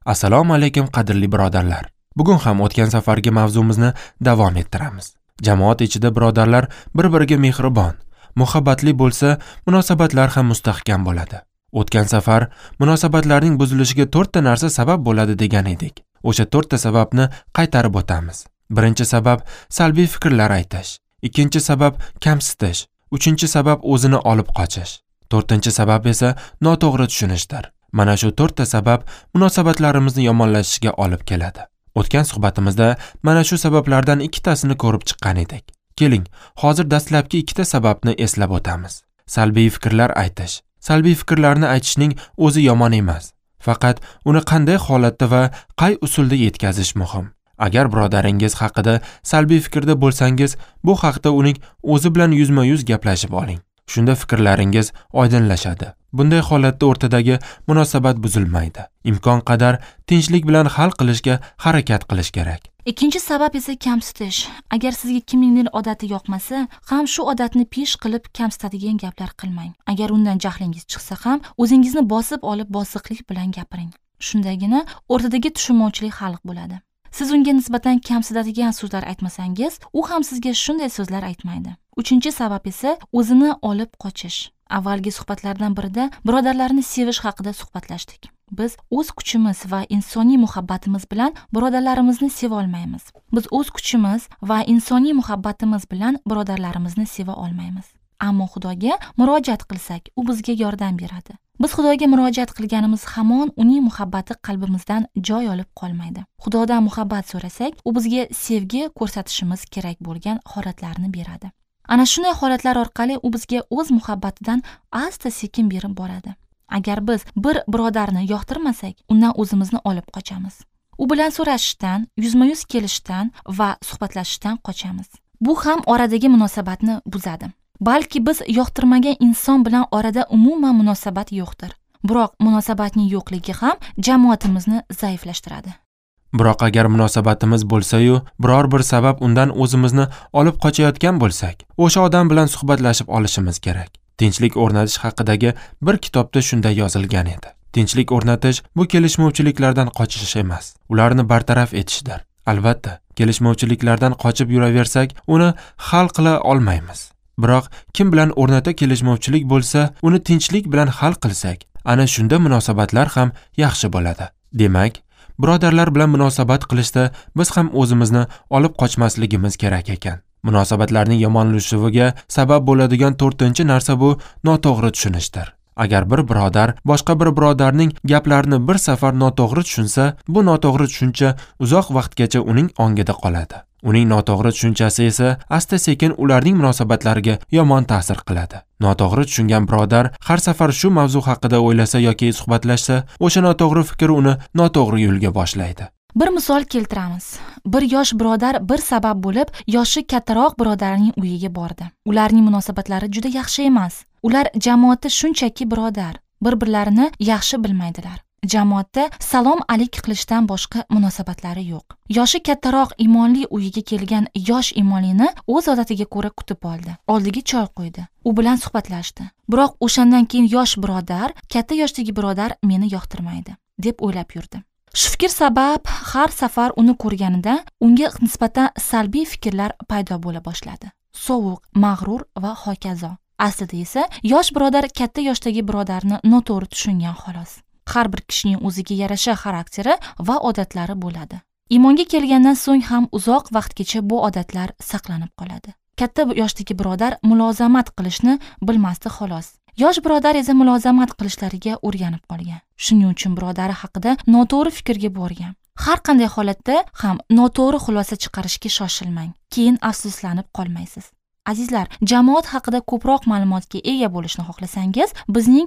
Assalomu alaykum qadrli birodarlar. Bugun ham o'tgan safargi mavzumizni davom ettiramiz. Jamoat ichida birodarlar bir-biriga mehribon, muhabbatli bo'lsa, munosabatlar ham mustahkam bo'ladi. O'tgan safar munosabatlarning buzilishiga 4 ta narsa sabab bo'ladi degan edik. O'sha 4 ta sababni qaytarib o'tamiz. Birinchi sabab salbiy fikrlar aytish, ikkinchi sabab kamsitish, uchinchi sabab o'zini olib qochish, to'rtinchi sabab esa noto'g'ri tushunishdir. Mana shu 4 ta sabab munosabatlarimizni yomonlashishiga olib keladi. O'tgan suhbatimizda mana shu sabablardan 2 tasini ko'rib chiqqan edik. Keling, hozir dastlabki 2 ta sababni eslab o'tamiz. Salbiy fikrlar aytish. Salbiy fikrlarni aytishning o'zi yomon emas. Faqat uni qanday holatda va qay usulda yetkazish muhim. Agar birodaringiz haqida salbiy fikrda bo'lsangiz, bu haqda uning o'zi bilan yuzma-yuz gaplashib oling. Shunda fikrlaringiz oydinlashadi. Bunday holatda o'rtadagi munosabat buzilmaydi. Imkon qadar tinchlik bilan hal qilishga harakat qilish kerak. Ikkinchi sabab esa kamsitish. Agar sizga kimningdir odati yoqmasa, ham shu odatni pesh qilib kamsitadigan gaplar qilmang. Agar undan jahlingiz chiqsa ham, o'zingizni bosib olib bosiqlik bilan gapiring. Shundagina o'rtadagi tushunmovchilik hal bo'ladi. Siz unga nisbatan kamsitadigan so'zlar aytmasangiz, u ham sizga shunday so'zlar aytmaydi. Uchinchi sabab esa o'zini olib qochish. Avvalgi suhbatlardan birida birodarlarni sevish haqida suhbatlashdik. Biz o'z kuchimiz va insoniy muhabbatimiz bilan birodarlarimizni seva olmaymiz. Biz o'z kuchimiz va insoniy muhabbatimiz bilan birodarlarimizni seva olmaymiz. Ammo Xudoga murojaat qilsak, u bizga yordam beradi. Biz Xudoga murojaat qilganimiz hamon uning muhabbati qalbimizdan joy olib qolmaydi. Xudodan muhabbat so'rasak, u bizga sevgi ko'rsatishimiz kerak bo'lgan holatlarni beradi. Ana shunday holatlar orqali u bizga o'z muhabbatidan asta-sekin berib boradi. Agar biz bir birodarni yoqtirmasak, undan o'zimizni olib qochamiz. U bilan so'rashishdan, yuzma-yuz kelishdan va suhbatlashishdan qochamiz. Bu ham oradagi munosabatni buzadi. Balki biz yoqtirmagan inson bilan orada umuman munosabat yo'qdir. Biroq munosabatning yo'qligi ham jamoatimizni zaiflashtiradi. Biroq agar munosabatimiz bo'lsa-yu, biror bir sabab undan o'zimizni olib qochayotgan bo'lsak, o'sha odam bilan suhbatlashib olishimiz kerak. Tinchlik o'rnatish haqidagi bir kitobda shunday yozilgan edi. Tinchlik o'rnatish bu kelishmovchiliklardan qochish emas, ularni bartaraf etishdir. Albatta, kelishmovchiliklardan qochib yuraversak, uni hal qila olmaymiz. Biroq kim bilan o'rnata kelishmovchilik bo'lsa, uni tinchlik bilan hal qilsak, ana shunda munosabatlar ham yaxshi bo'ladi. Demak, birodarlar bilan munosabat qilishda biz ham o'zimizni olib qochmasligimiz kerak ekan. Munosabatlarning yomonlashuviga sabab bo'ladigan 4-narsa bu noto'g'ri tushunishdir. Agar bir birodar boshqa bir birodarning gaplarini bir safar noto'g'ri tushunsa, bu noto'g'ri tushuncha uzoq vaqtgacha uning ongida qoladi. Uning noto'g'ri tushunchasi esa asta-sekin ularning munosabatlariga yomon ta'sir qiladi. Noto'g'ri tushungan birodar har safar shu mavzu haqida o'ylasa yoki suhbatlashsa, o'sha noto'g'ri fikr uni noto'g'ri yo'lga boshlaydi. Bir misol keltiramiz. Bir yosh birodar bir sabab bo'lib, yoshi kattaroq birodarning uyiga bordi. Ularning munosabatlari juda yaxshi emas. Ular jamoatda shunchaki birodar, bir-birlarini yaxshi bilmaydilar. Jamoatda salom alik qilishdan boshqa munosabatlari yo'q. Yoshi kattaroq iymonli uyiga kelgan yosh iymonlini o'z odatiga ko'ra kutib oldi. Oldiga choy qo'ydi. U bilan suhbatlashdi. Biroq o'shandan keyin yosh birodar, katta yoshdagi birodar meni yoqtirmaydi, deb o'ylab yurdi. Shu fikr sabab har safar uni ko'rganida unga nisbatan salbiy fikrlar paydo bo'la boshladi. Sovuq, mag'rur va hokazo. Aslida esa yosh birodar katta yoshdagi birodarni noto'g'ri tushungan xolos. Har bir kishining o'ziga yarasha xarakteri va odatlari bo'ladi. Iymonga kelgandan so'ng ham uzoq vaqtgacha bu odatlar saqlanib qoladi. Katta yoshdagi birodar mulozamat qilishni bilmasdi xolos. Yosh birodar esa mulozamat qilishlariga o'rganib qolgan. Shuning uchun birodari haqida noto'g'ri fikrga borgan. Har qanday holatda ham noto'g'ri xulosa chiqarishga shoshilmang. Keyin afsuslanib qolmaysiz. Azizlar, jamoat haqida ko'proq ma'lumotga ega bo'lishni xohlasangiz, bizning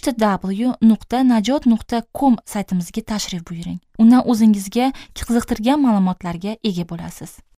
3w.najot.com saytimizga tashrif buyuring. Undan o'zingizga qiziqtirgan ma'lumotlarga ega bo'lasiz.